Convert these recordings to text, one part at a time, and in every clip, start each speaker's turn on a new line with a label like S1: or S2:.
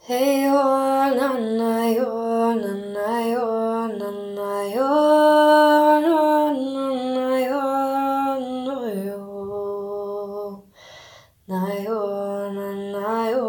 S1: Hej ho, nanna yo, nanna yo, nanna yo, nanna yo, nanna yo, nanna yo, nanna yo,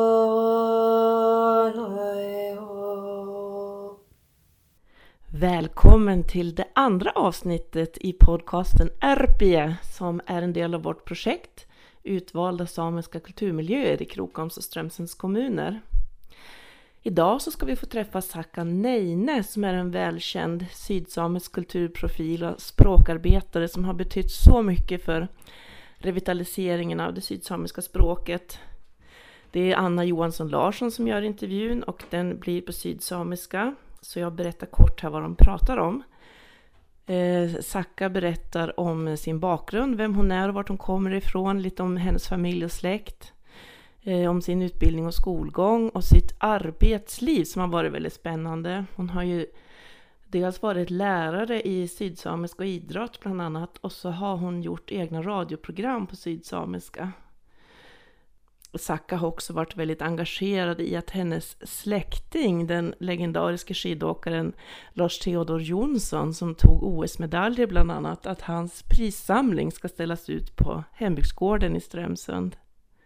S1: nanna yo.
S2: Välkommen till det andra avsnittet i podcasten RPE som är en del av vårt projekt Utvalda samiska kulturmiljöer i Krokoms och Strömsunds kommuner. Idag så ska vi få träffa Sakka Neine som är en välkänd sydsamisk kulturprofil och språkarbetare som har betytt så mycket för revitaliseringen av det sydsamiska språket. Det är Anna Johansson Larsson som gör intervjun och den blir på sydsamiska. Så jag berättar kort här vad de pratar om. Sakka berättar om sin bakgrund, vem hon är och vart hon kommer ifrån, lite om hennes familj och släkt. Om sin utbildning och skolgång och sitt arbetsliv som har varit väldigt spännande. Hon har ju dels varit lärare i sydsamiska och idrott bland annat. Och så har hon gjort egna radioprogram på sydsamiska. Sakka har också varit väldigt engagerad i att hennes släkting, den legendariska skidåkaren Lars Theodor Jonsson som tog OS-medaljer bland annat, att hans prissamling ska ställas ut på hembygdsgården i Strömsund.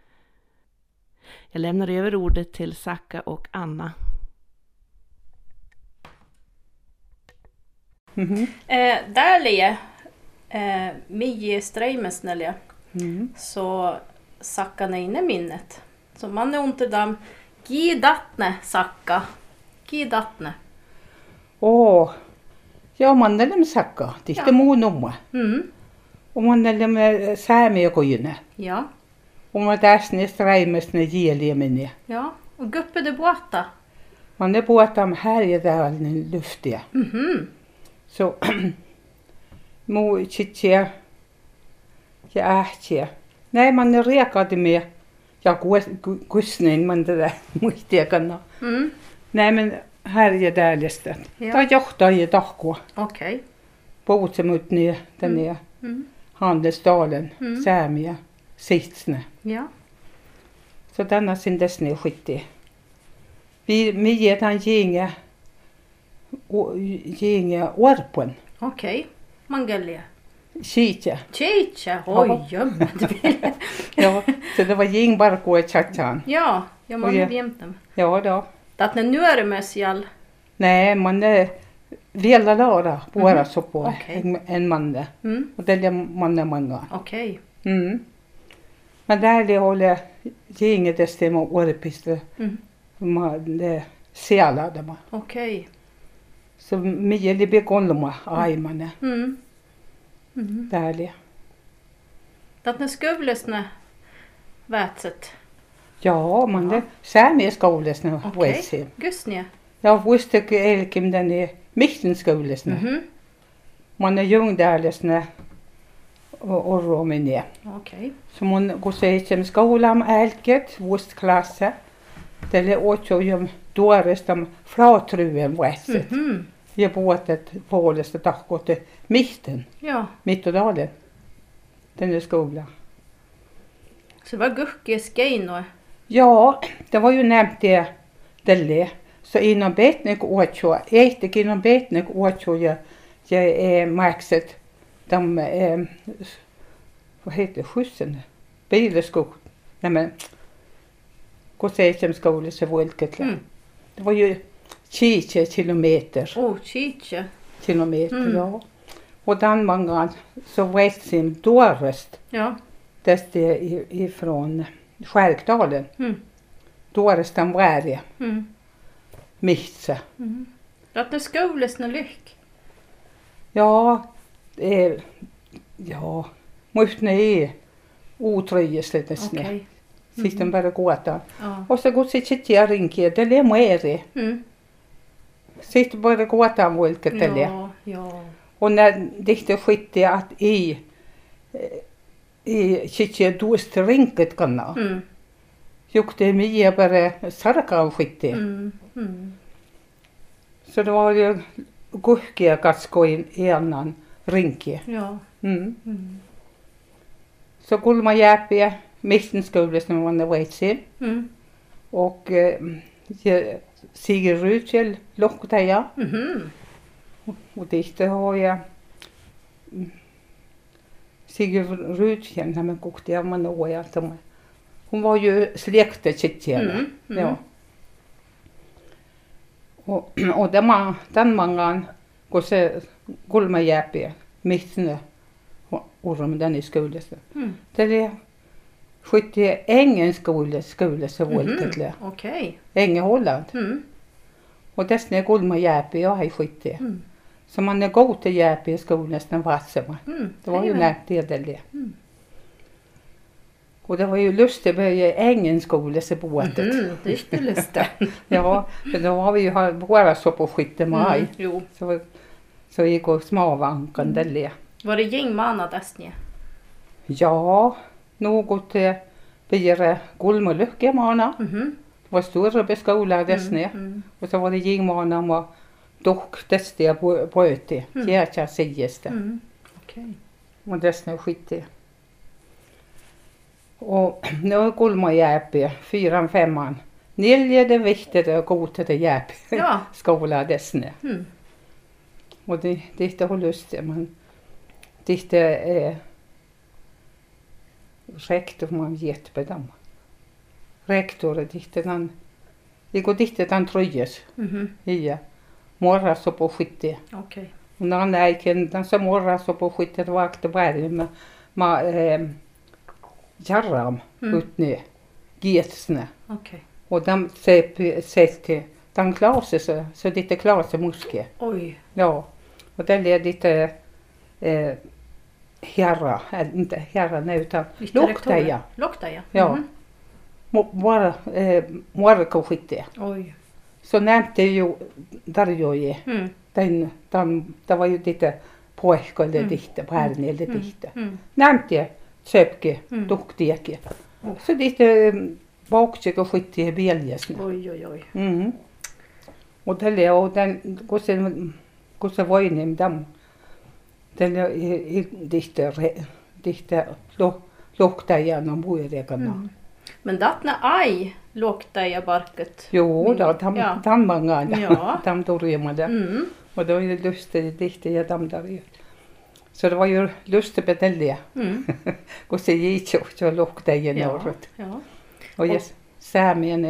S2: Jag lämnar över ordet till Sakka och Anna.
S3: Därlige Miji Streiመስnälja så Sakka Neine minnet. Så man är inte dam gidatne Sakka. Gidatne.
S4: Ja, man är Sakka. Det är monoma. Och man är säämiä kojune.
S3: Ja.
S4: Och man där Streiመስne gieliemine.
S3: Ja. Och guppe de båta.
S4: Man är båtam här i den luftiga. Så mo chiche ja ähtje. Nej, man är rekade med kusnin man det där muistiakana. Nej, men här är där listan. Ta johtaa i tahko.
S3: Okej.
S4: Poutsemut ner den är Handelsdalen, Säämiä, Sitsne.
S3: Ja.
S4: Så denna sin desne skitti. Vi ger han gänga orpon.
S3: Okej. Mangelia.
S4: Kitja.
S3: Tjeitja. Oj, gömmet.
S4: Ja, så det var gängbarko i chatchan.
S3: Ja, jag måste jämta.
S4: Ja då.
S3: Att när nu är det messial.
S4: Nej, man är vela lara bara så på
S3: Okej.
S4: en man. Och det är man är många.
S3: Okej.
S4: Men där det håller gänget det stämmer orpiste. Man det sela det man.
S3: Okej.
S4: Så mycket det bekollma aimane. Där det.
S3: Att när skövlesne vätset.
S4: Ja, man det säämiesskoulassa nu vuosi.
S3: Gusnia.
S4: Ja, vuostek elkim den är mittenskoulassa nu. Man är jungdärlesne och romine.
S3: Okej.
S4: Så man går sig skolan elket vuostklasse. Det är åtjojum dårestam fratruen vuoset. Jag båtet påleste tahko till mitten.
S3: Ja.
S4: Mittodalen. Den är skolan.
S3: Så det var gurkes geino.
S4: Ja, det var ju nämnt det där. Så inom betnik åtjå, ätik inom betnik åtjå jag är maxet de vad heter skjutsen? Bileskog. Nej men gå se skolan så vilket. Det var ju 10 kilometer.
S3: 10
S4: kilometer, ja. Och den många så vet sin dårest.
S3: Ja.
S4: Det är ifrån Skärkdalen. Dårest den var Mitse.
S3: Att det skolesne lyck.
S4: Ja, måste är otryggt lite snä.
S3: Okej.
S4: Sitter bara gåta.
S3: Ja.
S4: Och så går sitt jag rinker, det är mer. Sitter bara gåta vilket det är.
S3: Ja.
S4: Och när det skitte att i sitt jag dost rinket kanna. Jukte mig bara sarka och skitte. Så det var ju gurkia katsko i annan rinke.
S3: Ja.
S4: Så kulma jäpiä misten skoulassa när man var itse. Och Sigrid Rudkjell Loktaja.
S3: Mhm.
S4: Och dit har jag Sigrid Rudkjell, när man kokte jag man år alltså. Hon var ju släktet Kitjela. Ja. Och den mangan går se Gulmajäpi missne orom den i skolan. Det är skjutte ingen skola så våldtäktle.
S3: Okej.
S4: Ingen Holland. Och dessne Gulmajäpi jag har skjutte. Så man är god till Jäpi i skolan nästan vassema. Det var ju närt det. Och det var ju lustigt att börja ängen skola så båtet.
S3: Det är inte lustigt.
S4: Ja, för då har vi ju bara så på skytte maj.
S3: Jo.
S4: Så gick och smavankan det.
S3: Var det gängmanat Estnie?
S4: Ja, något blir Gulmolöcke mana. Det var större beskola dessne. Och så var det gängmana med dock dessne bröte. Jäkla säges det.
S3: Okej.
S4: Och dessne skytte. Och nu är Gulmajäpi 4-5. Nilje det viktigt att gå till det Jäpi.
S3: Ja.
S4: Skola dessne. Och det inte har lust men det är rektor man gett på dem. Rektor det den det går dit den tröjes. Ja. Morra så på skytte.
S3: Okej.
S4: Och när han är den som morra så på skytte det var det bara med jarram utne getsne.
S3: Okej.
S4: Och de säger de klarar sig så det klarar sig muske.
S3: Oj.
S4: Ja. Och det är lite herra, inte herra nej utan Loktaja.
S3: Loktaja.
S4: Ja. Morra kan skicka.
S3: Oj.
S4: Så nämnde ju där jag är. Det var ju lite pojkar eller lite barn eller lite. Nämnde söpke, duktige. Så lite baksäck och skicka i belgesna.
S3: Oj.
S4: Och det och den går så var inne med dem. Den är lite lukta genom boeregarna.
S3: Men datna aj Loktaja barket.
S4: Jo, då de många.
S3: Ja.
S4: De då rymade. Och då är det lustigt lite de där. Så det var ju lustigt på det. Och så gick jag lukta genom.
S3: Ja.
S4: Och jag sämien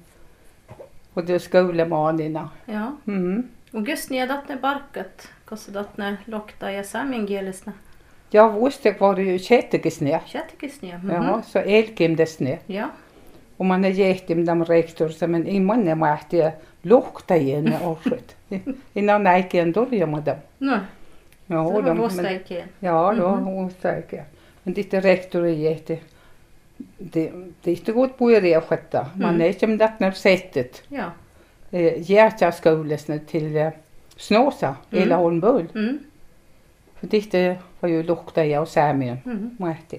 S4: och det skolemanerna.
S3: Ja. Och just när datna barket, kosse datna Loktaja samin gelesna.
S4: Jag visste var det ju kättekesnä.
S3: Kättekesnä.
S4: Ja, så elkim desnä.
S3: Ja.
S4: Och man är jättem de rektor som en imman är mäktig lukta igen året. Innan näken då gör man dem.
S3: Nej.
S4: Ja,
S3: så det var stärken.
S4: Ja, då stärken. Men det rektor är jätte. Det är inte gott på det skötta. Man är inte med det sättet.
S3: Ja.
S4: Hjärtaskolan till Snåsa eller Holmbull. För det var ju lukta jag och sämien. Mäktig.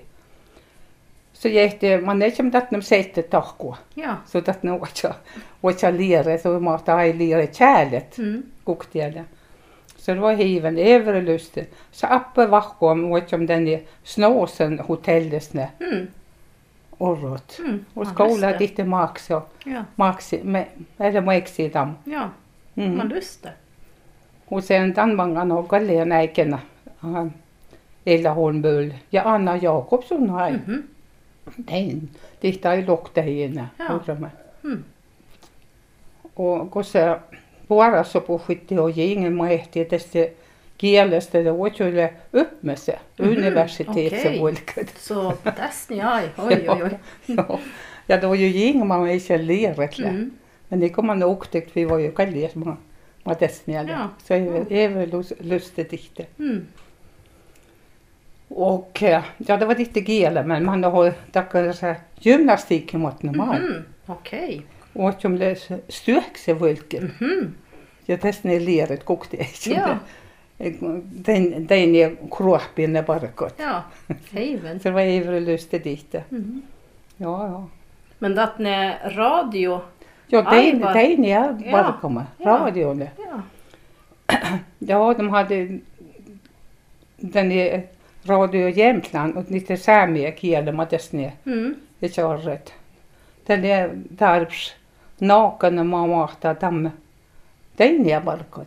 S4: Så man är inte med det sättet takko.
S3: Ja.
S4: Så det något och jag lärde så måste jag lära kärlet. Koktielle. Så det var hiven över lustigt. Så uppe vakom och som den är Snåsen hotellesne. Orrot. Och skola dit Max och Max eller Maxi dam.
S3: Ja. Man lustar.
S4: Och sen den många några Lenäkena. Ella Holmbull. Ja, Anna Jakobsson har. Det är lukta henne. Och gå så bara så på skytte och ingen mätte det geles det var ju upp med sig universitet så volket.
S3: Så täsni aj. Oj.
S4: Ja, det var ju ingen man inte lärt. Men det kom man nog tyckte vi var ju kalliga som var täsni eller. Så är väl lustigt dikte. Och ja, det var lite gele men man har tackat så gymnastik mot normal.
S3: Okej.
S4: Och som det styrk sig volket. Jag testade leret kokte inte. Den är kroppen är bara gott.
S3: Ja, heven.
S4: Så det var ju lustigt dit. Ja.
S3: Men dat när radio.
S4: Ja, den är bara komma. Radio det.
S3: Ja.
S4: Ja, de hade den är Radio Jämtland och lite sämre killar med dessne. Det kör rätt. Den är Darbs naken maamahtaa tamme teiniä palkat.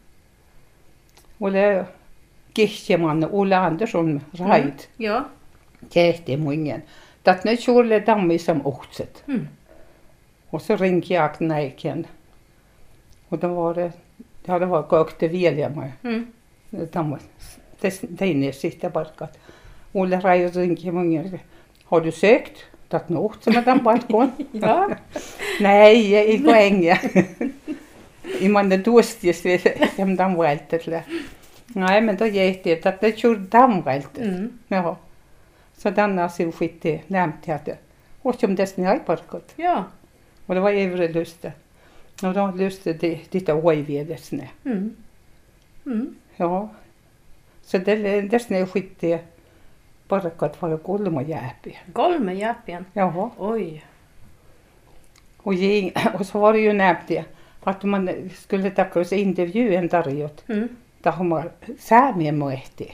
S4: Ole kihtimanne Ulla Andersson rait.
S3: Ja.
S4: Tehti muingen. Dat ne tjolle dammi som ohtset. Och så ringde jag näken. Och då var det, ja det var kokte vilja mig. Dammi, teiniä sitta palkat. Ulla rai ringde muingen. Har du sökt? Dat ne ohtset med den balkon?
S3: Ja.
S4: Nej, i poängen. I manne tuostis som damvaltet. Nej, men då gick det att det kör damvaltet. Ja. Så denna sin skitte nämnde att det. Och som det snöj parkot.
S3: Ja.
S4: Och det var övre luste. Och då luste det lite ojvede snö. Ja. Så det snö skitte parkot var kolme jäpi.
S3: Kolme jäpien.
S4: Jaha.
S3: Oj.
S4: Och så var det ju nämnt det. Att man skulle tacka oss intervjuen tarjot. Där har man saamien muehti.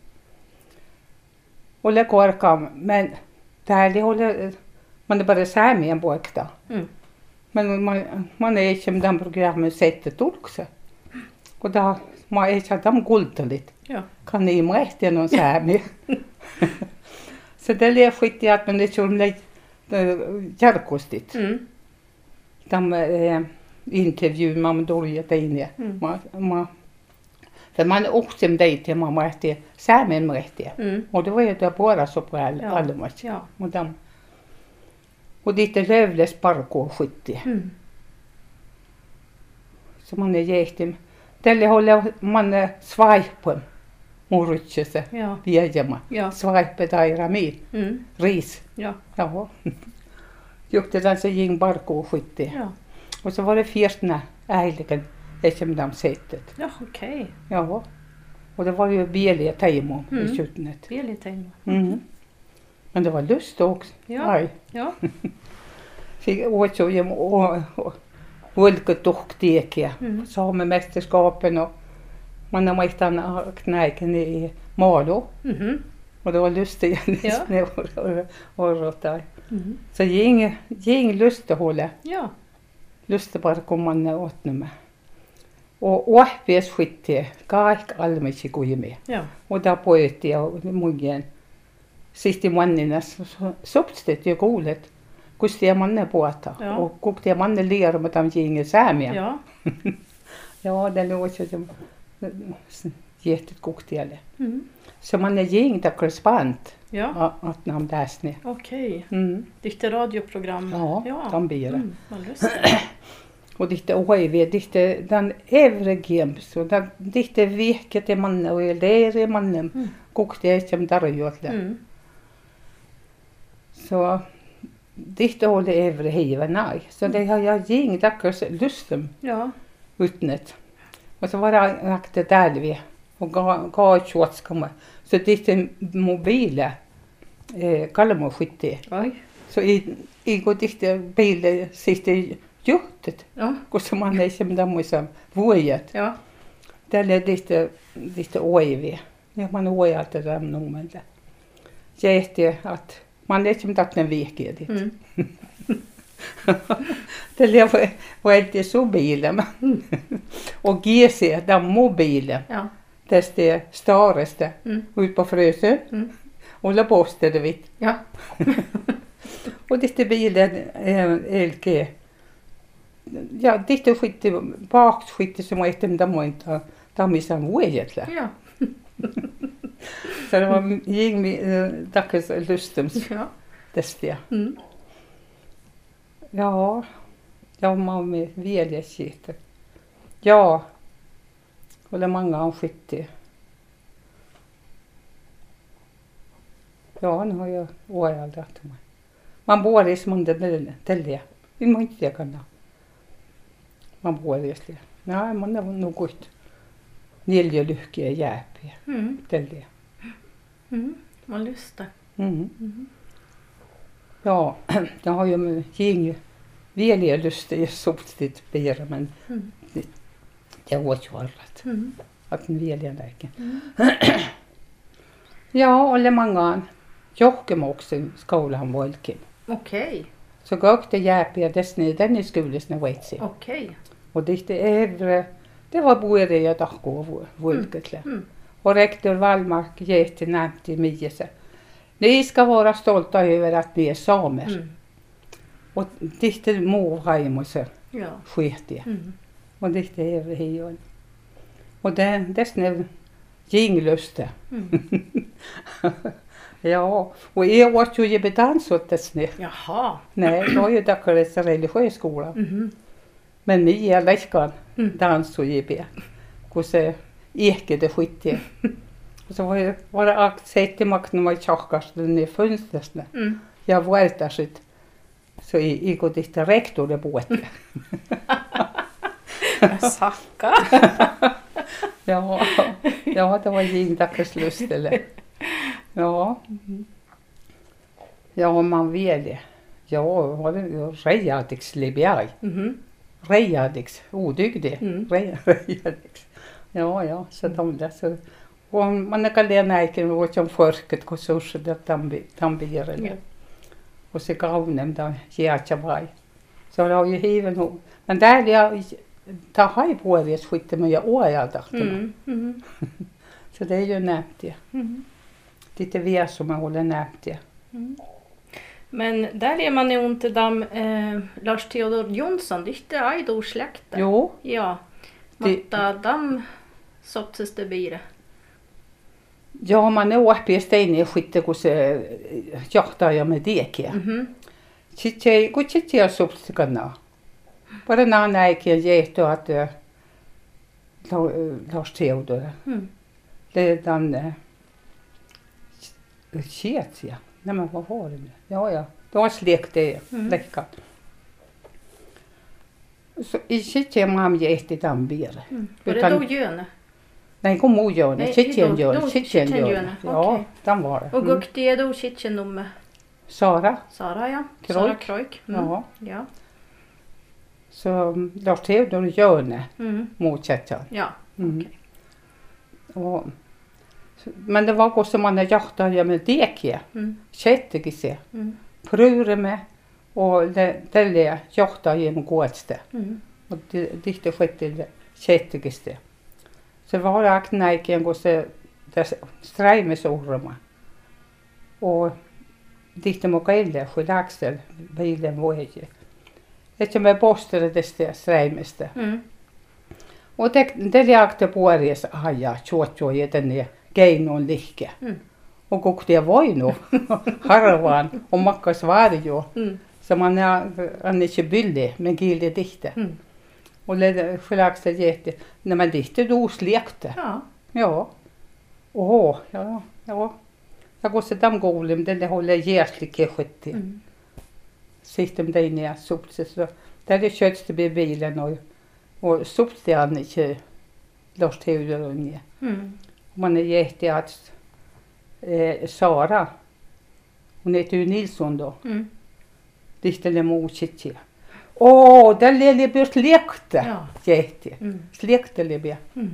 S4: Och det går kam, men täällä håller man är bara saamien poikta. Men man är inte med den programmen sätter tulkse. Och där man är inte dem kultalit.
S3: Ja.
S4: Kan ni muehti någon saami. Så det är skit att man det skulle järkustit. De intervjun man dåligt inne. För man åkte med dig till man måste samen måste. Och det var ju där bara så på alla matcher.
S3: Ja.
S4: Och dit är lövles parkour skytte. Så man är jätte. Tälle håller man swipe murutsese.
S3: Ja.
S4: Viejama.
S3: Ja.
S4: Swipe där rami. Ris.
S3: Ja.
S4: Ja. Gjorde den så gick parkour skytte.
S3: Ja.
S4: Och så var det fjärtna ägligen som de sättet.
S3: Ja, okej.
S4: Ja. Och det var ju billiga teimo i skjutnet.
S3: Billig teimo.
S4: Men det var lust också.
S3: Ja.
S4: Aj.
S3: Ja.
S4: Fick åt och olika tokteke. Samemästerskapen och man har mäktat knäken i Malo. Och det var lust igen.
S3: Ja.
S4: Och så gick lust att hålla.
S3: Ja.
S4: Lust bara komma ner åt med. Och åhpes skitte, kaikki almisi kuin me.
S3: Ja.
S4: Och där pojat jag mugen. Sist mannina sopstet ju kuulet. Kustia manne puota.
S3: Ja.
S4: Och kuktia manne lier med de ginge saamia.
S3: Ja.
S4: Ja, det låter som jättet kuktialle. Så man är ging där korrespondent.
S3: Ja.
S4: Att namn läsne.
S3: Okej. Ditt radioprogram.
S4: Ja, de blir det.
S3: Vad lustigt.
S4: Och ditt OIV, ditt den övre gems och ditt veket är mannen och lärer är mannen. Kokte jag som där gjort det. Så ditt håller övre hiven nej. Så det har jag ging dackars lustum.
S3: Ja.
S4: Utnet. Och så var det akte där vi och gav tjåtskamma. Så ditt mobile kalmo skitte.
S3: Oj.
S4: Så i går ditt bil sitter juttet.
S3: Ja.
S4: Kun se man ei se mitä muissa vuodet.
S3: Ja.
S4: Tällä ditt oivi. Ja man oialta tämän nummelta. Jähti, että man ei se mitä ne vihkiä dit. Tällä var det så bilen. Och GC, den mobilen.
S3: Ja.
S4: Det staraste. Ut på Frösön. Och la posten det vitt.
S3: Ja.
S4: Och det bilen LG. Ja, ditt skitte bakskitte som ett dem där inte där missar vuodet.
S3: Ja.
S4: Så det var gick dags lustums.
S3: Ja.
S4: Det. Ja. Ja, man med välja skit. Ja. Och det många har skitte. Ja, nu har jag oerhört mig. Man bor i som det det. Vi måste inte kunna. Man bor i det. Nej, man är nog gott. Nilje lycka är jäpi. Det.
S3: Vad lustigt.
S4: Ja, det har ju med gäng välja lust i sopstigt bära men det var ju allt. Att en välja läken. Ja, alla många Joakim också skolan Volkin.
S3: Okej.
S4: Så gåkte jag desne den i skulesne veitsi.
S3: Okej.
S4: Och det var både jag dagko vulketle. Och rektor Wallmark jätte nämnt i Miese. Ni ska vara stolta över att ni är samer. Och det må hem och så
S3: Ja.
S4: sket det. Och det är det här. Och det snäv gingluste. Ja, och jag åt ju dans åt det snäv.
S3: Jaha.
S4: Nej, det var ju dackades religiös skola. Men ni är läskan dans och ge och så ekade skit. Och så var det akt sett i makten med tjockasten i fönstret. Jag var där så jag går dit rektor det båt.
S3: Sacka.
S4: Ja, det var jingdackes lust eller. Ja. Ja, man vill det. Ja, var det rejadix libjaj. Rejadix, odygdig. Rejadix. Ja, så de där så. Och man kan lära näken och som folket och så det de blir eller. Och så gav dem då jättevaj. Så det har ju hiven nog. Men där jag tar haj på det skit med jag dachte. Så det är ju nämt det. Det är vi som håller nämt det.
S3: Men där är man ju inte dam Lars Theodor Jonsson, det är ju då släkten.
S4: Jo.
S3: Ja. Matta dam sopses det blir.
S4: Ja, man är uppe i sten i skiten och så jaktar jag med deke. Chiche sopskarna. Bara när jag gick då att Lars Theodor. Det är den Kets, ja. Nej, men vad var det nu? Ja. Det var släkt det. Läckan. Så i Chiche mam gick i den ber.
S3: Var det då Jöne?
S4: Nej, kom och Jöne. Chichen Jöne. Ja, den var det.
S3: Och gukti är då Chichen nummer?
S4: Sara,
S3: ja.
S4: Kroik.
S3: Sara Kroik.
S4: Ja. Så Lars Theodor Jöne mot Chichen.
S3: Ja.
S4: Och, men det var också man jaktade med deke. Kättige se. Prure med och det jaktade genom gåtste. Och det skedde kättige se. Så var det aknäken och så strämes orma. Och det må gälla för Axel bilen var ju. Det som är bostad det strämeste. Och det jagte på res aja tjotjo i den är geinon likke. Och kokte jag var ju nog harvan och makkas var ju. Så han är inte billig men gilde dikte. Och det förlaxade jätte. Nej men dikte då släkte. Ja. Åh, ja. Jag går så damgolem det håller jäsligt skit. Sitter med dig ner så där det köts det blir bilen och sopte han inte Lars Theodor unge. Man är jätte att Sara hon heter ju Nilsson då. Det är mot Chichi. Där lille blir släkte.
S3: Ja.
S4: Jätte. Släkte lille.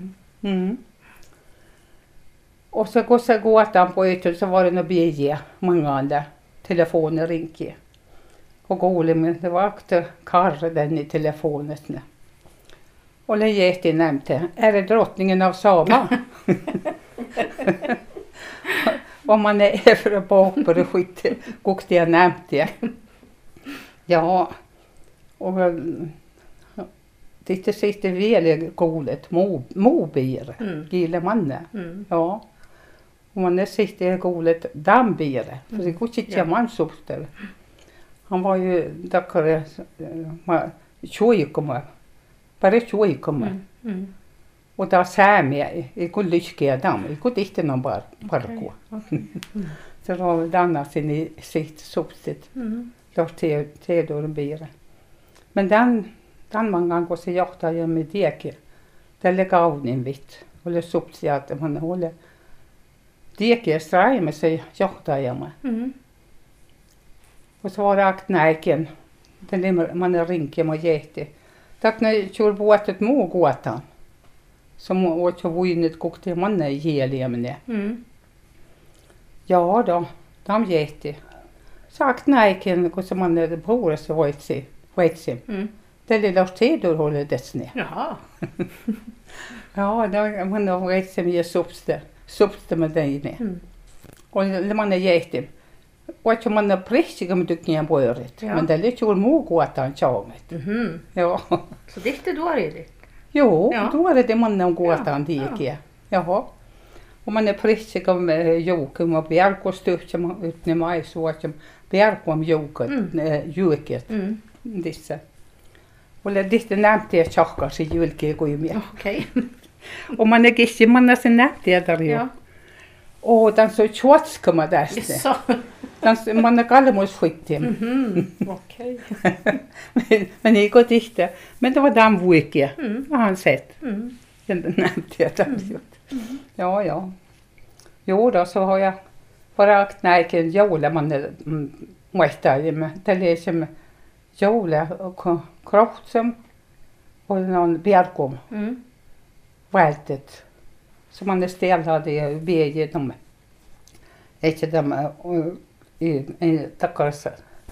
S4: Och så går han på ytan så var det några bje många andra telefoner ringde. Och golem det var akta karre den i telefonen. Och det jätte nämnde är det drottningen av Sama? Om man är för bak på det skit och det nämnde. Ja. Och det sitter väl golet mobile gillar man det. Ja. Och man sitter golet dambire för det går inte man så där. Han var ju där tjojkomma. Bara tjojkomma. Och där sämje jag kunde lycka dam. Jag kunde inte någon bara gå. Så då dannar sin i sitt sopsit. Lars Theodor bire. Men den man kan gå så jakta jag med deke. Det lägger av en vitt. Och det sopsit att man håller deke sträj med sig jakta jag med. Och så var det aktnäken. Man är rinke med jätte. Tack när jag kör båtet må gåtan. Som åt jag vunnit kokte man i hela ämne. Ja då, de jätte. sagt näikin, kun se man puolessa voitsi. Tälle Lars Theodor håller desne.
S3: Jaha.
S4: Ja, då man har voitsi mie supste med teine. Och man jähti. Vaikka man pressiga med tykkien poirit.
S3: Ja.
S4: Men tälle juuri muu kuotaan chaumet. Joo.
S3: Så dikte du är det?
S4: Joo,
S3: Ja.
S4: då är det man on kuotaan tiikiä. Jaha. Och man pressiga med joukum och bjärkostyhtja utne maisuotjam. Bjärkom joukot, juuket. Disse. Olla dihti nähtiä tjahkasi julkia kuimia.
S3: Okej.
S4: Och man kissi manna sen nähtiä tarjo.
S3: Ja.
S4: Och den så tjotskama tästä.
S3: Så.
S4: Den man kallemus skittim.
S3: Okej.
S4: Men ei kotihta. Men det var den vuikia. Har han sett. Den nähtiä tarjo. Ja. Jo då så har jag bara knäken joule man muistailimme. Tälle som joule krohtsam och någon bjärkom. Vältet. Så man ställde i bäge dem. Inte dem i takkarsa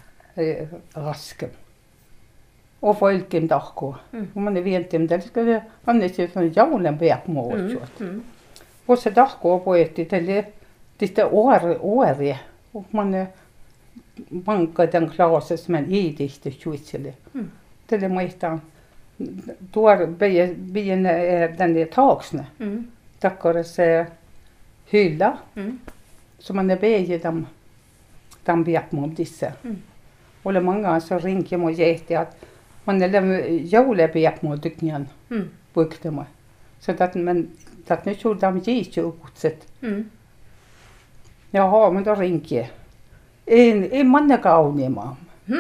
S4: rasken. Och folken dagko. Och man vet inte det skulle han inte från jaulen bjärkmål. Och så dagko på ett det år och man banka den klases men i det tjutsele. Det är muistan. Tuor bien den tagsne. Takkarsa hylla. Så man bäge dem bjärkmål disse. Och det många så ringer mot jätte att man joule bjärkmål tyckningen. Bukte man. Så att men att nu tror de gick ju utsätt. Jaha, men då ringer en manne kauniimman.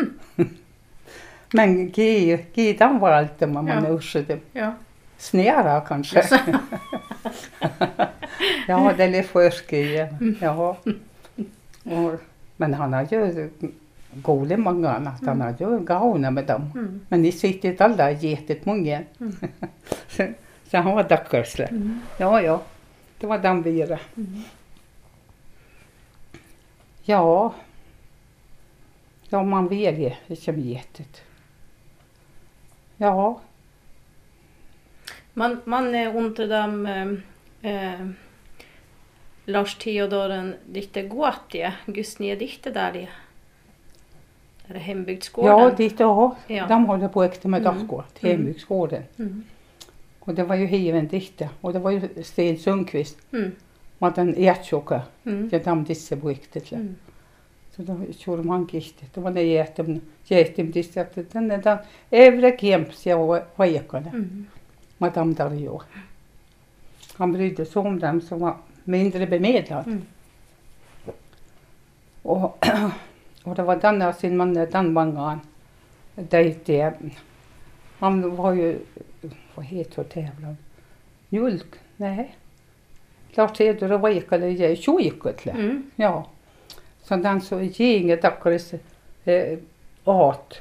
S4: Men gi dem var allt man ursade.
S3: Ja.
S4: Snära kanske. Ja, det är lite förskrivet. Jaha. Men han har ju goda många annat. Han har ju gauna med dem. Men ni sitter alla jättet många. Så han var dackarsle. Ja. Det var den vira. Ja, man väljer inte jättet. Ja.
S3: Man är under dem Lars Theodoren dikte gåtje, Gustnie dikte där i. Är det hembygdsgården?
S4: Ja, dit och
S3: Ja.
S4: de håller på äkta med daggård, hembygdsgården. Och det var ju hiven dikte. Och det var ju Sten Sundqvist. Och den ertjocka. Ja, de disse på äkta. Så då körde man gikte. Det var det jättem disse. Att den är den övre kemps jag var ekade. Med dem där ju. Han brydde sig om dem som var mindre bemedlad. Och det var denna sin man, den mangan. Det han var ju, vad heter tävlan? Mjölk? Nej. Lars Theodor var ekade tjoiketle. Ja. Så den så gänget tackades åt.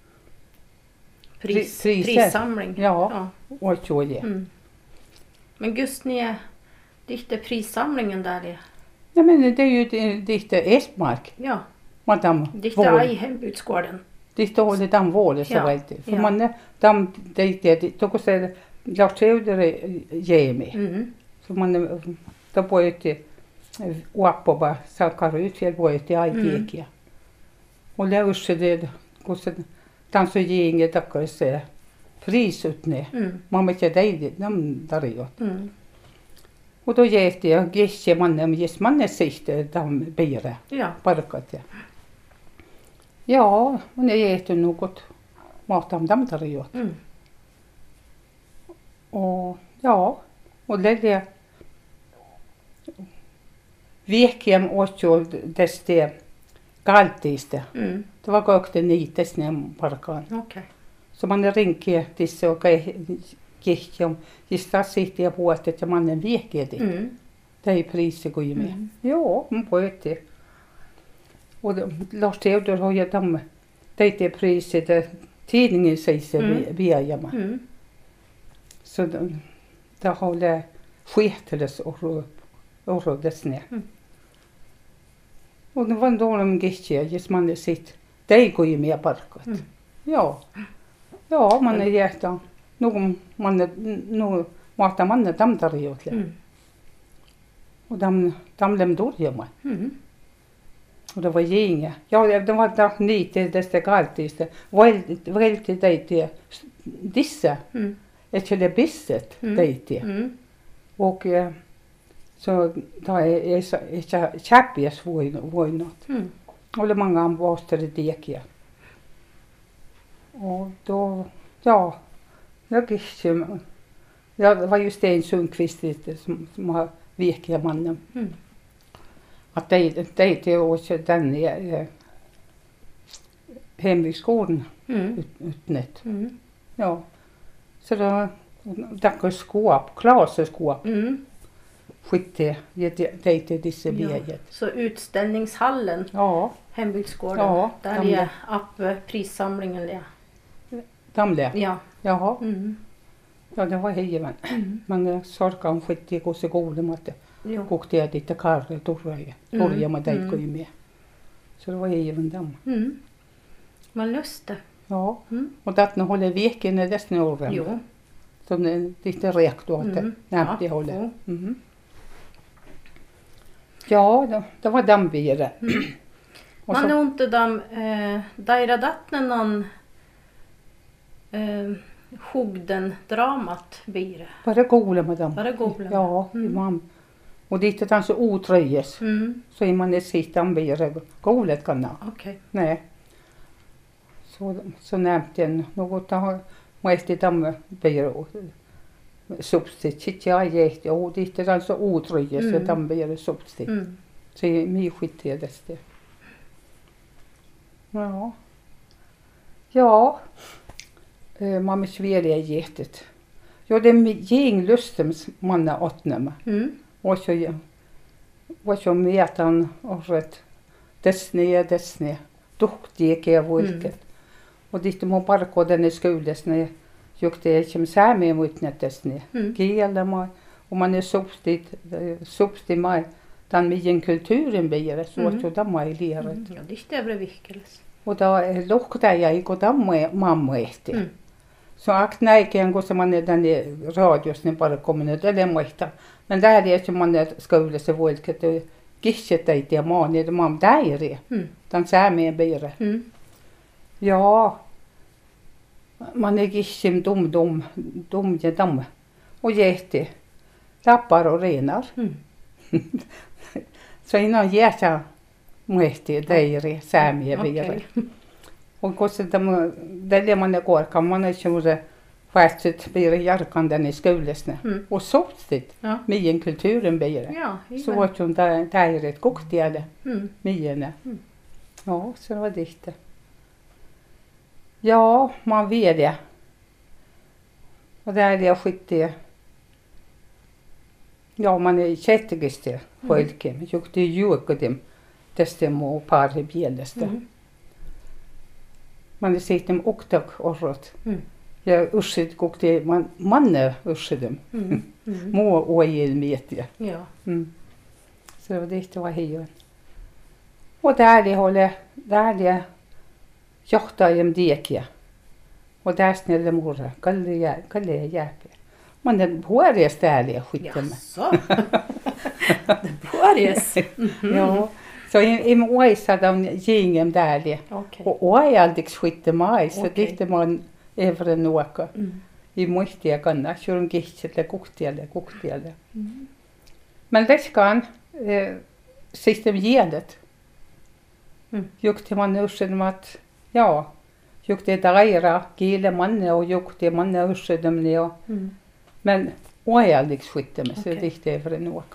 S3: Prissamling.
S4: Ja. Och tjoje.
S3: Men Gustnie dikte prissamlingen där i.
S4: Ja, men det är ju dikte Esmark.
S3: Ja.
S4: Madame.
S3: Dikte i hembygdsgården.
S4: Dikte håller den vården så väl. För man det då kan säga Lars Theodor Jemi. Så man då på ett uappa sakar ut för på ett ITK. Och läser det går så den så gänget tackar sig pris utne. Man inte det de där ju. Och då gick jag gisse mannen ges mannen sitter de bära.
S3: Ja.
S4: Parkat ja. Ja, men jag äter något mat om dem där ju. Och ja, och det veckan åt ju det galtiste. Det var gått det nites när parkan.
S3: Okej.
S4: Så man ringer disse och gick om just där sitter jag på att mannen veckan det. Det är priset går ju med. Ja, man på det. Och Lars Theodor har ju det är priset tidningen säger vi så det har det sketeles och rådes ner. Och det var då de gick just man sitt. Det går ju med parket. Ja. Ja, man är jätta. Någon man mata man dem där ju till. Och de lämnade ju mig. Och det var inga. Ja, det var där ni till det gratis. Väl till dig till dissa. Jag skulle bisset dig till. Och så då är jag chappies var något. Och det många ambassadörer det gick. Och då ja, jag gick ju. Ja, det var ju Sten Sundqvist som har virkat mannen. Att det till också den hembygdsgården utnätt. Ja. Så då där skåp, klaseskåp. Skitte det till dessa väget.
S3: Så utställningshallen,
S4: Ja.
S3: hembygdsgården,
S4: Ja,
S3: där är prissamlingen det.
S4: Gamle.
S3: Ja.
S4: Jaha. Ja, det var hejen. Men sorka om skitte gå så goda matte.
S3: Jo.
S4: Kokte jag dit karre torröje. Torröje med dig går ju med. Så det var hejen dem.
S3: Man luste.
S4: Ja. Och det nu håller veken i dessa åren.
S3: Jo.
S4: Så det är lite räkt då att det nämt det håller. Ja, det var dammbyre.
S3: Man är inte dam där dattnen någon hugden dramat bire.
S4: Bara gola med dem.
S3: Bara gola.
S4: Ja, mam. Och dit är han så otröjes. Så är man det sitta dammbyre. Golet kan jag.
S3: Okej.
S4: Nej. Så nämnt den något har mest i dammbyre. Substit, jag vet. Och dit är alltså otröjes så dammbyre substit. Så är mig skit till det. Ja. Ja. Mamma Sverige jättet. Ja, det är gäng lustems manna åtnämma. Och så med han och rätt desne. Duktig är vilket. Och dit må bara gå den i skolan jag det som så med mot desne. Gela mig och man är substit mig den med kulturen blir så att de är lärat.
S3: Ja, det är brevikels.
S4: Och då luktar jag och mamma äter. Så att nej kan gå som man är den radion bara kommer ut eller måste. Men där är som man skulle så vilket det gissat dig det man är mamma där är. Den säger med bära. Ja. Man är gissem dum. Och jätte. Tappar och renar. Så innan jäsa måste där säger med bära. Och så det man går kan man inte faktiskt bli järkan den i skolan. Och substit med kulturen blir.
S3: Ja,
S4: så att hon där är ett koktiale med. Ja, så var det. Ja, man vet det. Och där är det skitte. Ja, man är kättegister folk. Jag det ju dem. Det stämmer och par i bjälleste. Man sitter dem oktag orrot. Jag ursäkt kokte man ursäkt dem. Må och el med.
S3: Ja.
S4: Så det var hejen. Och där det jakta i MDK. Och där snälla mor, kalle jag. Man det börjar ställa skiten med.
S3: Så. Det börjar.
S4: Ja. Så i mig så de gingen där det. Och jag aldrig skite mig så det man över något. I måste jag kunna köra gichet eller koktiale. Men det ska system gedet. Jag till man ursäkta att ja, jag det där gilla man och jag det man ursäkta dem ja. Men jag aldrig skite med så det över något.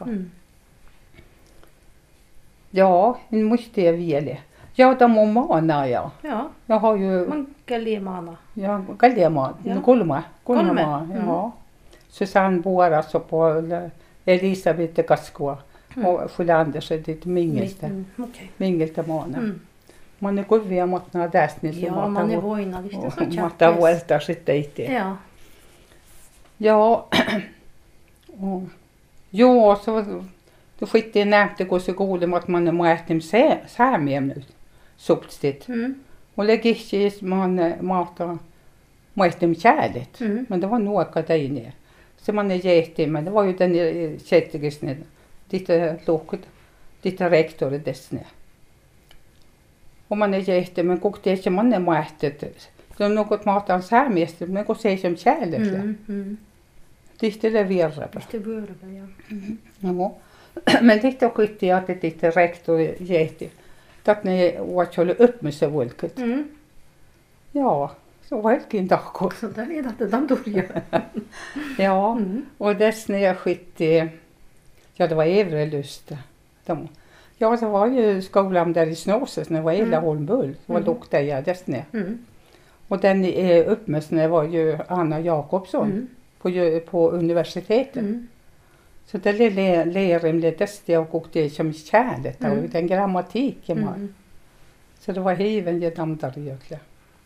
S4: Ja, en måste jag vilja. Ja, de må mana, ja. Jag har ju...
S3: Man galemana.
S4: Ja, galemana. Gulma, ja. Susanne bor alltså på Elisabeth Gaskå. Och Sjölanders är det mingelste. Mingelste mana. Man är god vid att måttna däsni.
S3: Ja, man är vojna. Det är så tjackis.
S4: Måtta vålta sitt dit.
S3: Ja.
S4: Ja. Ja, så då skitte jag nämnde gå så god att man är mätim sämjem nu. Solstigt. Och lägger inte man matar mätim kärlet. Men det var något där inne. Så man är jätte, men det var ju den kättegisne. Lite lågt. Lite rektor i dessne. Och man är jätte, men går det inte man är mätet. Det är något matan sämjest, men går sig som kärlet. Lite leverare.
S3: Lite vörre, ja.
S4: Ja. Men lite skitte jag att det lite rektor jätte. Att ni håller upp med sig volket. Ja, så var det inte dag.
S3: Så där är det den börjar.
S4: Ja, och dess när jag skitte, ja det var Everelust. Ja, det var ju skolan där i Snåses när det var Ela Holmbull. Det var lukta jag dess när. Och den uppmästaren var ju Anna Jakobsson på universitetet. Så det lärde mig dess och det som kärlet och den grammatiken var. Så det var hiven genom där egentligen.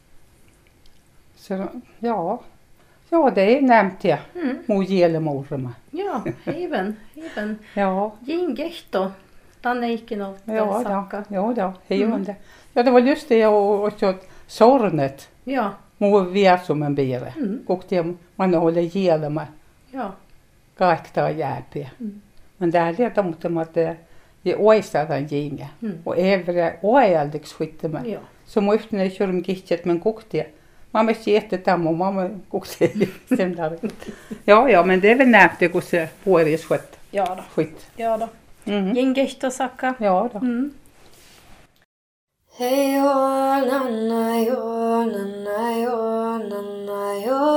S4: Så ja, det är nämnt jag. Mojelemorma.
S3: Ja, hiven.
S4: Ja.
S3: Gingehto. Den är inte något
S4: Ja,
S3: sacka.
S4: ja, hiven det. Ja, det var just det och så sornet.
S3: Ja.
S4: Må vi är som en bire. Och det man håller gelema.
S3: Ja.
S4: Gakta hjälp. Men det är det om att det åisar den ginga. Och övriga oäldigt skiter med.
S3: Ja.
S4: Så måste ni köra med gittet men kokte. Mamma äter dem och mamma kokte. Ja, men det är väl närt det går så på er skit.
S3: Ja då.
S4: Skit.
S3: Ja då. Gingehto sacka.
S4: Ja då.
S1: Hey, oh, nanna, yo, nanna, yo, nanna, yo.